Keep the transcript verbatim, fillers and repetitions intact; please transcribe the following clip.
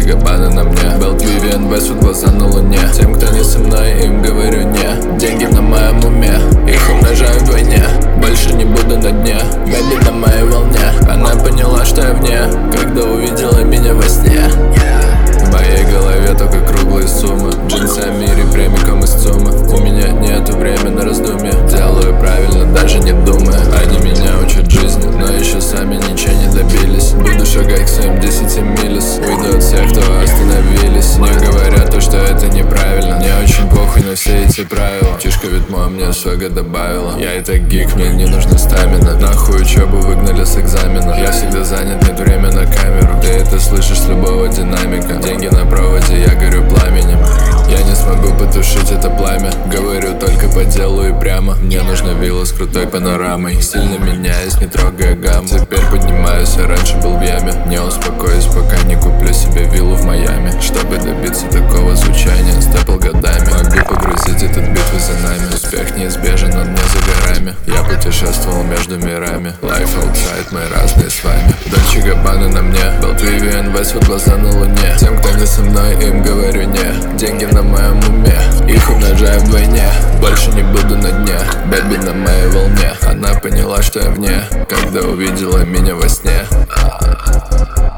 Габбана на мне, Белт Вивиан, Вествуд, глаза на луне. Тем, кто не со мной, им говорю не. Деньги на моем уме, их умножаю вдвойне. Больше не буду на дне, Бэби на моей волне. Она поняла, что я вне, когда увидела меня во сне. В моей голове только круглые суммы, джинсы Амири прямиком из ЦУМа. У меня нету времени на раздумья, делаю правильно, даже не думая. Они меня учат жизни, но еще сами ничего не добились. Буду шагать к своим десяти милис, уйду от всех, кто остановились. Не говорят то, что это неправильно, мне очень похуй на все эти правила. Тишка Витмо мне свега добавила, я и так гик, мне не нужна стамина. Нахуй учебу выгнали с экзамена, я всегда занят, нет время на камеру. Ты это слышишь с любого динамика. Деньги на проводе, я горю пламенем. Я не смогу потушить это пламя, говорю только по делу и прямо. Мне нужна вилла с крутой панорамой, сильно меняюсь, не трогая гамму. Теперь поднимаюсь, а раньше был в яме. Не успокоюсь, пока не куплю себе виллу в Майами. Чтобы добиться такого звучания, степл годами. Могу погрузить этот бит за нами. Успех неизбежен, он не за горами. Я путешествовал между мирами. Life outside, мы разные с вами. Дольче Габбана на мне, Белт Вивиан, Вествуд, глаза на луне. Тем, кто не со мной, им говорю не. Деньги на моем уме, их умножаю вдвойне. Больше не буду на дне, Бэби на моей волне. Она поняла, что я вне, когда увидела меня во сне.